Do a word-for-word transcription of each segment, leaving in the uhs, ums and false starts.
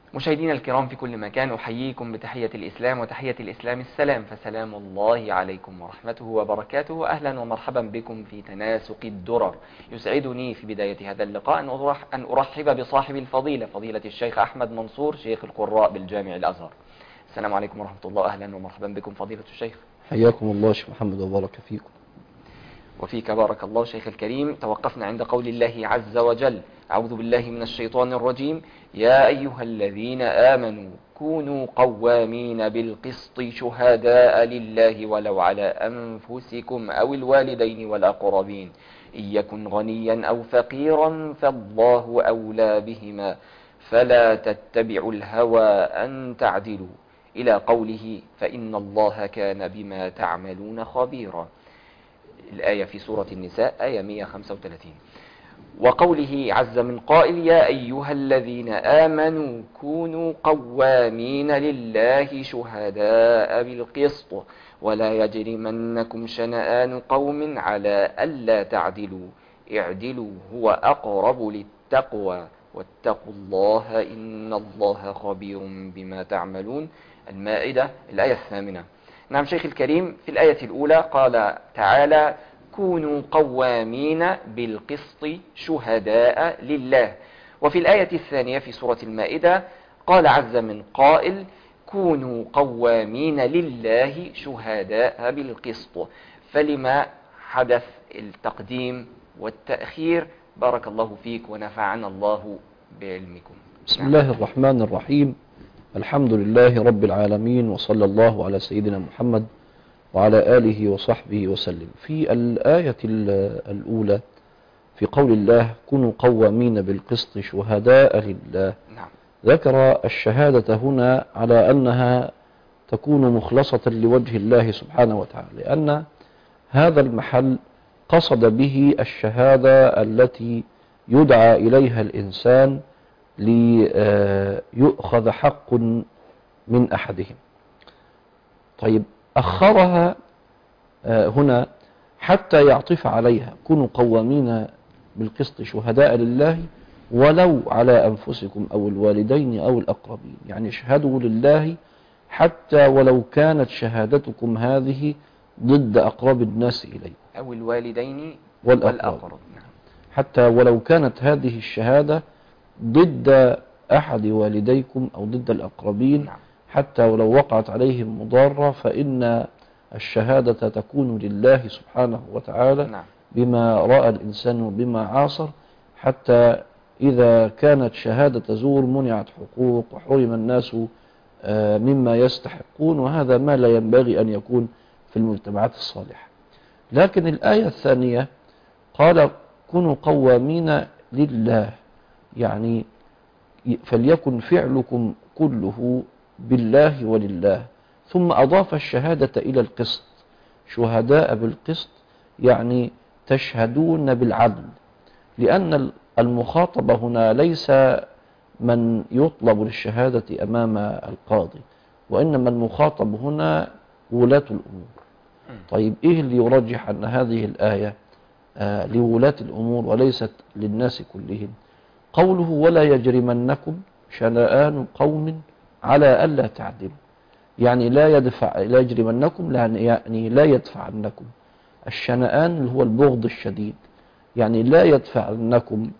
مشاهدينا الكرام في كل مكان، أحييكم بتحية الإسلام، وتحية الإسلام السلام، فسلام الله عليكم ورحمته وبركاته. أهلا ومرحبا بكم في تناسق الدرر. يسعدني في بداية هذا اللقاء أن أرح- أن أرحب بصاحب الفضيلة، فضيلة الشيخ أحمد منصور، شيخ القراء بالجامع الأزهر. السلام عليكم ورحمة الله. أهلا ومرحبا بكم فضيلة الشيخ. حياكم الله شيخ محمد وبارك فيكم. وفيك بارك الله شيخ الكريم. توقفنا عند قول الله عز وجل: أعوذ بالله من الشيطان الرجيم. يا أيها الذين آمنوا كونوا قوامين بالقسط شهداء لله ولو على أنفسكم أو الوالدين والأقربين إن يكن غنيا أو فقيرا فالله أولى بهما فلا تتبعوا الهوى أن تعدلوا، إلى قوله: فإن الله كان بما تعملون خبيرا. الآية في سورة النساء آية مئة وخمسة وثلاثين. وقوله عز من قائل: يا أيها الذين آمنوا كونوا قوامين لله شهداء بالقسط ولا يجرمنكم شنآن قوم على ألا تعدلوا اعدلوا هو أقرب للتقوى واتقوا الله إن الله خبير بما تعملون. المائدة الآية الثامنة. نعم شيخ الكريم، في الآية الأولى قال تعالى: كونوا قوامين بالقسط شهداء لله. وفي الآية الثانية في سورة المائدة قال عز من قائل: كونوا قوامين لله شهداء بالقسط. فلما حدث التقديم والتأخير؟ بارك الله فيك ونفعنا الله بعلمكم. بسم الله الرحمن الرحيم. الحمد لله رب العالمين، وصلى الله على سيدنا محمد وعلى آله وصحبه وسلم. في الآية الأولى في قول الله: كونوا قوامين بالقسط شهداء لله، نعم. ذكر الشهادة هنا على أنها تكون مخلصة لوجه الله سبحانه وتعالى، لأن هذا المحل قصد به الشهادة التي يدعى إليها الإنسان ليؤخذ حق من أحدهم. طيب، أخرها هنا حتى يعطف عليها: كونوا قوامين بالقسط شهداء لله ولو على أنفسكم أو الوالدين أو الأقربين، يعني اشهدوا لله حتى ولو كانت شهادتكم هذه ضد أقرب الناس إليكم أو الوالدين والأقرب، والأقرب. حتى ولو كانت هذه الشهادة ضد أحد والديكم أو ضد الأقربين، نعم. حتى ولو وقعت عليهم مضارة فإن الشهادة تكون لله سبحانه وتعالى. نعم. بما رأى الإنسان وبما عاصر، حتى إذا كانت شهادة زور منعت حقوق وحرم الناس مما يستحقون، وهذا ما لا ينبغي أن يكون في المجتمعات الصالحة. لكن الآية الثانية قال: كونوا قوامين لله، يعني فليكن فعلكم كله بالله ولله، ثم أضاف الشهادة إلى القسط، شهداء بالقسط، يعني تشهدون بالعدل، لأن المخاطب هنا ليس من يطلب للشهادة أمام القاضي، وإنما المخاطب هنا ولاة الأمور. طيب، إيه اللي يرجح أن هذه الآية آه لولاة الأمور وليست للناس كلهم؟ قوله: ولا يجرمنكم شنآن قوم على ألا تعدلوا، يعني لا يدفع لا يجرمنكم، يعني لا يدفعنكم. الشنآن اللي هو البغض الشديد، يعني لا يدفعنكم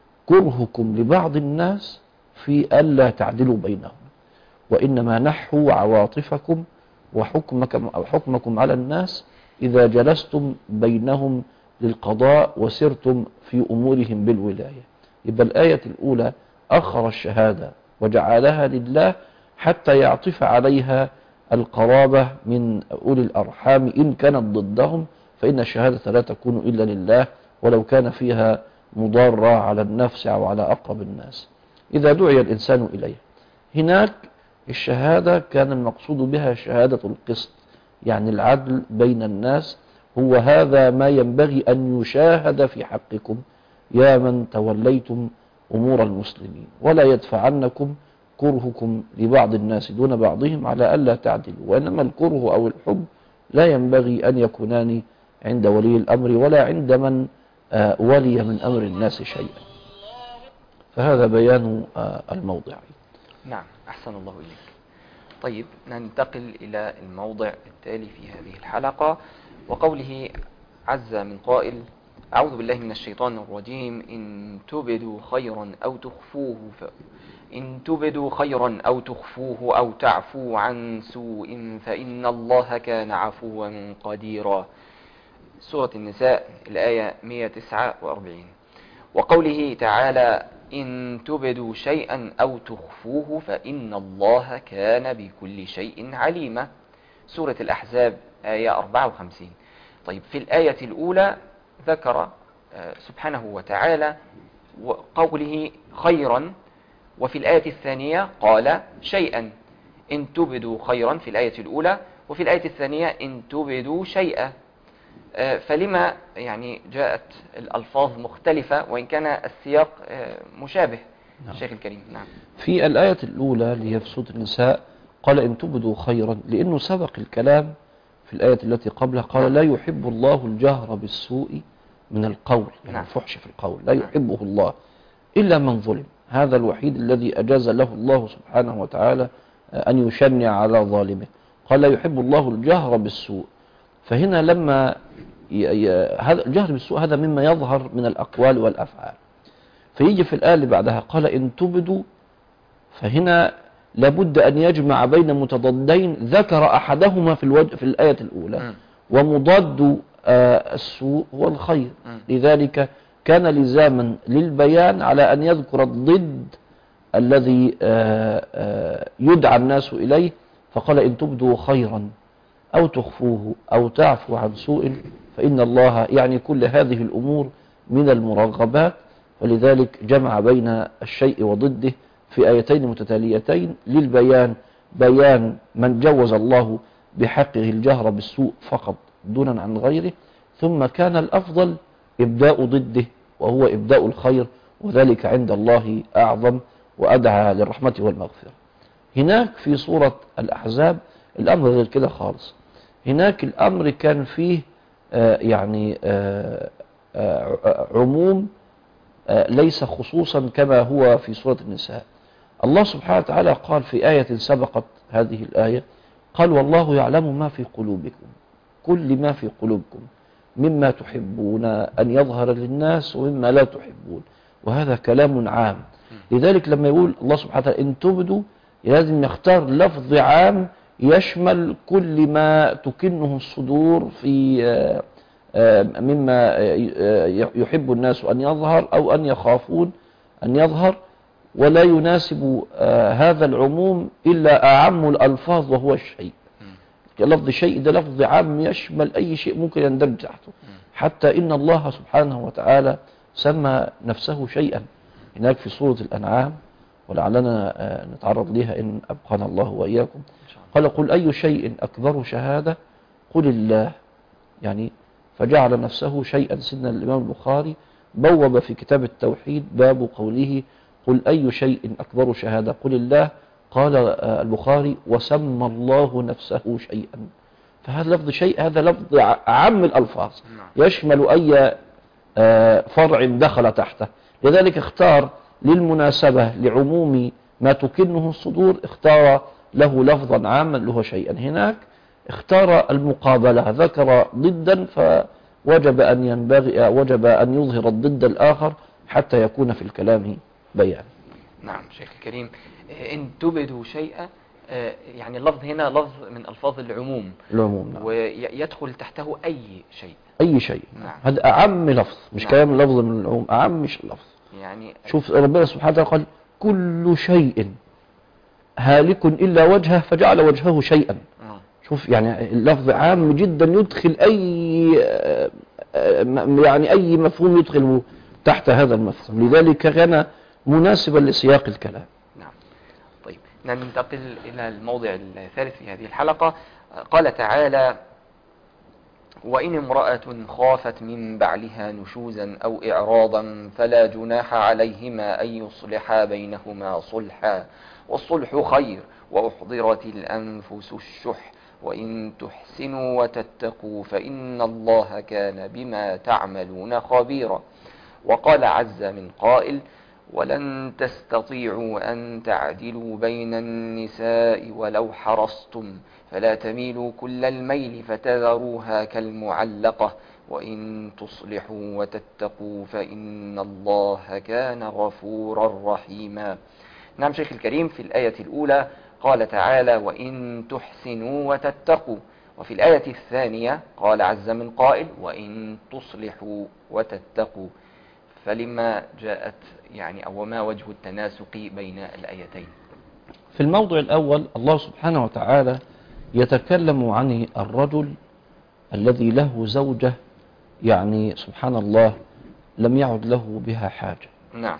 كرهكم لبعض الناس في ألا تعدلوا بينهم، وإنما نحو عواطفكم وحكمكم أو حكمكم على الناس إذا جلستم بينهم للقضاء وسرتم في أمورهم بالولاية. يبقى الآية الأولى أخر الشهادة وجعلها لله حتى يعطف عليها القرابة من أولي الأرحام إن كانت ضدهم، فإن الشهادة لا تكون إلا لله ولو كان فيها مضارة على النفس أو على أقرب الناس إذا دعي الإنسان إليه. هناك الشهادة كان المقصود بها شهادة القسط، يعني العدل بين الناس، هو هذا ما ينبغي أن يشاهد في حقكم يا من توليتم أمور المسلمين، ولا يدفعنكم كرهكم لبعض الناس دون بعضهم على ألا تعدلوا. وإنما الكره أو الحب لا ينبغي أن يكونان عند ولي الأمر ولا عند من ولي من أمر الناس شيئا. فهذا بيان الموضع. نعم، أحسن الله إليك. طيب، ننتقل إلى الموضع التالي في هذه الحلقة، وقوله عز من قائل: أعوذ بالله من الشيطان الرجيم: إن تبدوا خيرا أو تخفوه ف... إن تبدوا خيرا أو تخفوه أو تعفوا عن سوء فإن الله كان عفوا قديرا. سورة النساء الآية مئة وتسعة وأربعين. وقوله تعالى: إن تبدوا شيئا أو تخفوه فإن الله كان بكل شيء عليما. سورة الأحزاب آية أربعة وخمسين. طيب، في الآية الأولى ذكر سبحانه وتعالى قوله خيرا، وفي الآية الثانية قال شيئا. إن تبدوا خيرا في الآية الأولى، وفي الآية الثانية إن تبدوا شيئا. فلما يعني جاءت الألفاظ مختلفة وإن كان السياق مشابه؟ نعم. الشيخ الكريم. نعم. في الآية الأولى اللي هي في سورة النساء قال إن تبدوا خيرا، لأنه سبق الكلام في الآية التي قبلها قال نعم. لا يحب الله الجهر بالسوء من القول، يعني نعم. الفحش في القول لا يحبه الله إلا من ظلم. هذا الوحيد الذي أجاز له الله سبحانه وتعالى أن يشنع على ظالمه. قال لا يحب الله الجهر بالسوء. فهنا لما هذا الجهر بالسوء هذا مما يظهر من الأقوال والأفعال، فيجي في الآية اللي بعدها قال إن تبدوا، فهنا لابد أن يجمع بين متضادين ذكر أحدهما في الوجه في الآية الأولى، ومضاد آه السوء هو الخير. لذلك كان لزاما للبيان على أن يذكر الضد الذي آه آه يدعى الناس إليه، فقال إن تبدوا خيرا أو تخفوه أو تعفو عن سوء فإن الله، يعني كل هذه الأمور من المرغبات. ولذلك جمع بين الشيء وضده في آيتين متتاليتين للبيان، بيان من جوز الله بحقه الجهر بالسوء فقط دونا عن غيره، ثم كان الأفضل إبداء ضده وهو إبداء الخير، وذلك عند الله أعظم وأدعى للرحمة والمغفرة. هناك في سورة الأحزاب الأمر غير كده خالص. هناك الأمر كان فيه آه يعني آه آه عموم آه ليس خصوصا كما هو في سورة النساء. الله سبحانه وتعالى قال في آية سبقت هذه الآية قال والله يعلم ما في قلوبكم، كل ما في قلوبكم مما تحبون أن يظهر للناس ومما لا تحبون، وهذا كلام عام. لذلك لما يقول الله سبحانه وتعالى إن تبدوا لازم يختار لفظ عام يشمل كل ما تكنه الصدور في مما يحب الناس أن يظهر أو أن يخافون أن يظهر، ولا يناسب هذا العموم إلا أعم الألفاظ وهو الشيء. لفظ شيء ده لفظ عام يشمل أي شيء ممكن يندرج تحته، حتى إن الله سبحانه وتعالى سمى نفسه شيئا هناك في سورة الأنعام، ولعلنا نتعرض لها إن أبقانا الله وإياكم. قال قل أي شيء أكبر شهادة قل الله، يعني فجعل نفسه شيئا. سيدنا الإمام البخاري بوب في كتاب التوحيد باب قوله قل أي شيء أكبر شهادة قل الله، قال البخاري وسمى الله نفسه شيئا. فهذا لفظ شيء هذا لفظ عام الألفاظ يشمل أي فرع دخل تحته. لذلك اختار للمناسبة لعموم ما تكنه الصدور اختار له لفظا عاما اللي هو شيئا. هناك اختار المقابلة ذكر ضدا، فوجب أن ينبغي وجب أن يظهر الضد الآخر حتى يكون في الكلام بيان. نعم شيخ الكريم، إن تبدوا شيئا يعني اللفظ هنا لفظ من ألفاظ العموم، العموم نعم. ويدخل تحته أي شيء أي شيء نعم. هذا أعم لفظ مش نعم. كلام لفظ من العموم أعم مش اللفظ. يعني شوف ربنا سبحانه وتعالى قال كل شيء هالك إلا وجهه فجعل وجهه شيئا. آه. شوف يعني اللفظ عام جدا يدخل أي يعني أي مفهوم يدخل تحت هذا المفهوم، لذلك كان مناسبا لسياق الكلام. نعم. طيب ننتقل إلى الموضع الثالث في هذه الحلقة. قال تعالى وإن امرأة خافت من بعلها نشوزا أو إعراضا فلا جناح عليهما أن يصلحا بينهما صلحا والصلح خير وأحضرت الأنفس الشح وإن تحسنوا وتتقوا فإن الله كان بما تعملون خبيرا. وقال عز من قائل ولن تستطيعوا أن تعدلوا بين النساء ولو حرصتم فلا تميلوا كل الميل فتذروها كالمعلقة وإن تصلحوا وتتقوا فإن الله كان غفورا رحيما. نعم شيخ الكريم، في الآية الأولى قال تعالى وإن تحسنوا وتتقوا، وفي الآية الثانية قال عز من قائل وإن تصلحوا وتتقوا، فلما جاءت يعني أو ما وجه التناسق بين الآيتين؟ في الموضع الأول الله سبحانه وتعالى يتكلم عن الرجل الذي له زوجة يعني سبحان الله لم يعد له بها حاجة. نعم.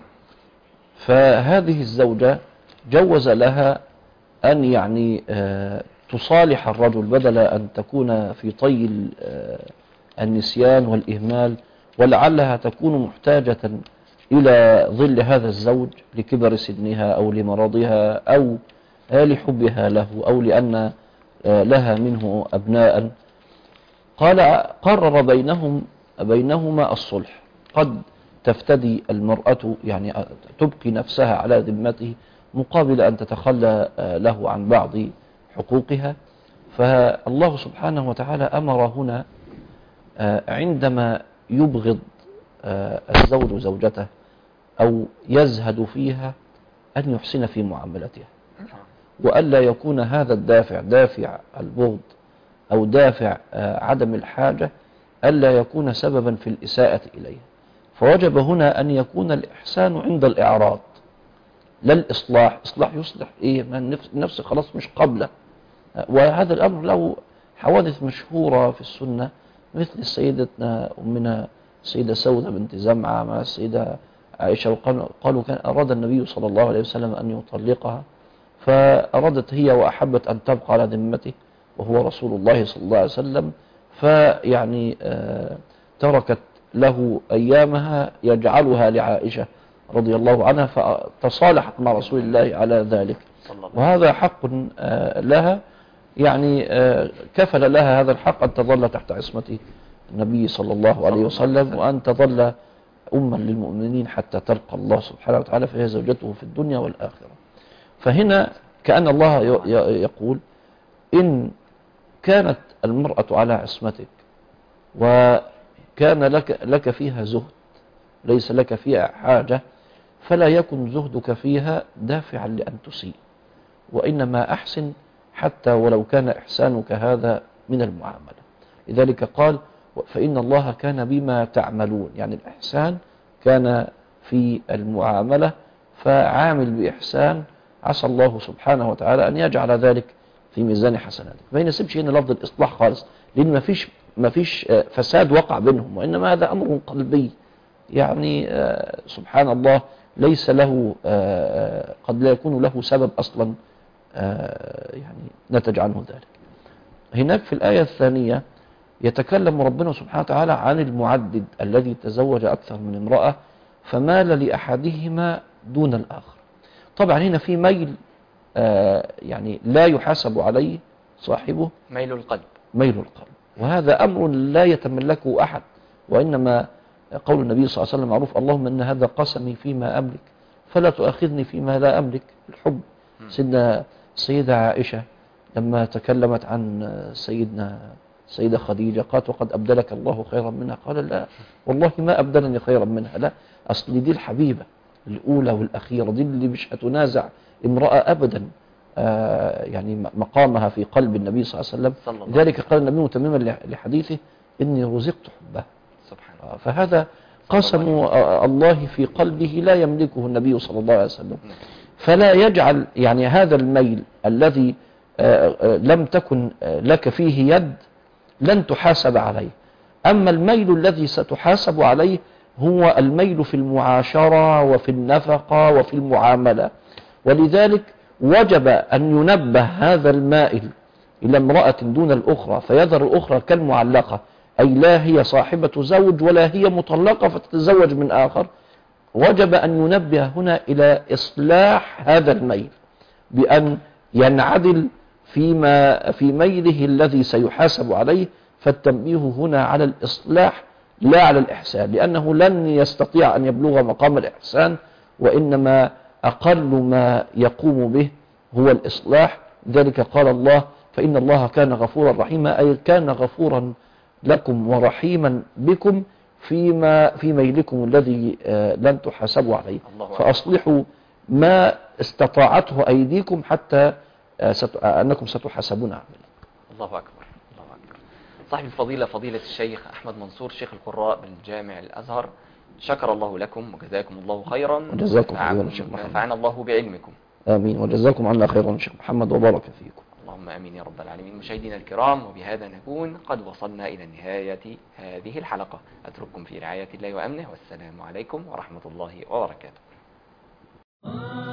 فهذه الزوجة جوز لها أن يعني آه تصالح الرجل بدل أن تكون في طي آه النسيان والإهمال، ولعلها تكون محتاجة إلى ظل هذا الزوج لكبر سنها أو لمرضها أو لحبها له أو لأن لها منه أبناء. قال قرر بينهم بينهما الصلح. قد تفتدي المرأة يعني تبقي نفسها على ذمته مقابل أن تتخلى له عن بعض حقوقها. فالله سبحانه وتعالى أمر هنا عندما يبغض الزوج زوجته أو يزهد فيها أن يحسن في معاملتها، وألا يكون هذا الدافع دافع البغض أو دافع عدم الحاجة، ألا يكون سببا في الإساءة إليها. فوجب هنا أن يكون الإحسان عند الإعراض لا الإصلاح. إصلاح يصلح إيه؟ من نفس خلاص مش قبله. وهذا الأمر له حوادث مشهورة في السنة، مثل السيدتنا أمنا السيدة سودة بنت زمعة مع السيدة عائشة، قالوا كان أراد النبي صلى الله عليه وسلم أن يطلقها، فأرادت هي وأحبت أن تبقى على ذمته وهو رسول الله صلى الله عليه وسلم، فيعني آه تركت له أيامها يجعلها لعائشة رضي الله عنها، فتصالحت مع رسول الله على ذلك، وهذا حق آه لها، يعني آه كفل لها هذا الحق أن تظل تحت عصمة النبي صلى الله عليه وسلم وأن تظل أما للمؤمنين حتى تلقى الله سبحانه وتعالى، فهي زوجته في الدنيا والآخرة. فهنا كأن الله يقول إن كانت المرأة على عصمتك وكان لك, لك فيها زهد ليس لك فيها حاجة، فلا يكن زهدك فيها دافعا لأن تسيء، وإنما أحسن حتى ولو كان إحسانك هذا من المعاملة. لذلك قال فإن الله كان بما تعملون، يعني الإحسان كان في المعاملة، فعامل بإحسان عسى الله سبحانه وتعالى أن يجعل ذلك في ميزان حسناتك. ما ينسبش هنا لفظ الإصلاح خالص، لأن ما فيش ما فيش فساد وقع بينهم، وإنما هذا أمر قلبي، يعني سبحان الله ليس له قد لا يكون له سبب أصلا يعني نتج عنه ذلك. هناك في الآية الثانية يتكلم ربنا سبحانه وتعالى عن المعدد الذي تزوج أكثر من امرأة فمال لأحدهما دون الآخر. طبعا هنا في ميل آه يعني لا يحاسب عليه صاحبه، ميل القلب ميل القلب، وهذا أمر لا يتملكه أحد، وإنما قول النبي صلى الله عليه وسلم معروف اللهم إن هذا قسمي فيما أملك فلا تؤاخذني فيما لا أملك. الحب. سيدنا السيدة عائشة لما تكلمت عن سيدنا سيدة خديجة قالت وقد أبدلك الله خيرا منها، قال لا والله ما أبدلني خيرا منها، لا أصل دي الحبيبة الأولى والأخيرة، دي اللي مش هتنازع امرأة أبدا آه يعني مقامها في قلب النبي صلى الله عليه وسلم. لذلك قال النبي متمما لحديثه إني رزقت حبها. سبحان. فهذا قسم الله في قلبه لا يملكه النبي صلى الله عليه وسلم، فلا يجعل يعني هذا الميل الذي آه آه لم تكن آه لك فيه يد لن تحاسب عليه. أما الميل الذي ستحاسب عليه هو الميل في المعاشرة وفي النفقة وفي المعاملة، ولذلك وجب أن ينبه هذا المائل إلى امرأة دون الأخرى فيذر الأخرى كالمعلقة، أي لا هي صاحبة زوج ولا هي مطلقة فتتزوج من آخر. وجب أن ينبه هنا إلى إصلاح هذا الميل بأن ينعدل فيما في ميله الذي سيحاسب عليه، فالتنبيه هنا على الإصلاح لا على الإحسان، لأنه لن يستطيع أن يبلغ مقام الإحسان وإنما أقل ما يقوم به هو الإصلاح. ذلك قال الله فإن الله كان غفورا رحيما، أي كان غفورا لكم ورحيما بكم فيما في ميلكم الذي لن تحاسبوا عليه. فأصلحوا ما استطاعته أيديكم حتى أنكم ستحاسبون عليه. الله أكبر، الله أكبر. صاحب الفضيلة فضيلة الشيخ أحمد منصور شيخ القراء بالجامع الأزهر، شكر الله لكم وجزاكم الله خيرا، وجزاكم خيرا شيخ محمد، ونفعنا الله بعلمكم. آمين، وجزاكم عنا خيرا شيخ محمد وبارك فيكم. اللهم آمين يا رب العالمين. مشاهدينا الكرام، وبهذا نكون قد وصلنا إلى نهاية هذه الحلقة. أترككم في رعاية الله وأمنه، والسلام عليكم ورحمة الله وبركاته.